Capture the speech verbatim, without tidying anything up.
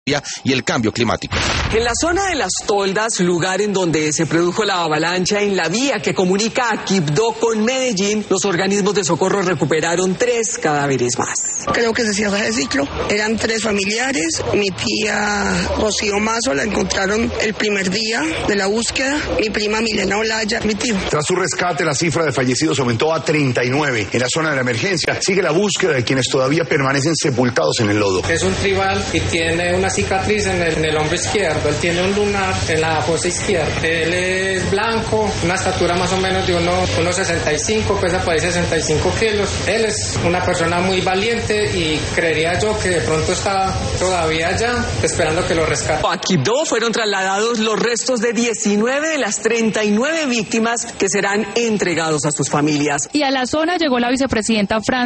y el cambio climático. En la zona de Las Toldas, lugar en donde se produjo la avalancha en la vía que comunica a Quibdó con Medellín, los organismos de socorro recuperaron tres cadáveres más. Creo que se cierra ese ciclo. Eran tres familiares. Mi tía Rocío Mazo la encontraron el primer día de la búsqueda. Mi prima Milena Olaya, mi tío. Tras su rescate, la cifra de fallecidos aumentó a treinta y nueve. En la zona de la emergencia sigue la búsqueda de quienes todavía permanecen sepultados en el lodo. Es un tribal y tiene una cicatriz en el, en el hombro izquierdo. Él tiene un lunar en la fosa izquierda. Él es blanco, una estatura más o menos de uno, uno sesenta y cinco, pesa por ahí sesenta y cinco kilos. Él es una persona muy valiente y creería yo que de pronto está todavía allá esperando que lo rescaten. A Quibdó fueron trasladados los restos de diecinueve de las treinta y nueve víctimas que serán entregados a sus familias. Y a la zona llegó la vicepresidenta Fran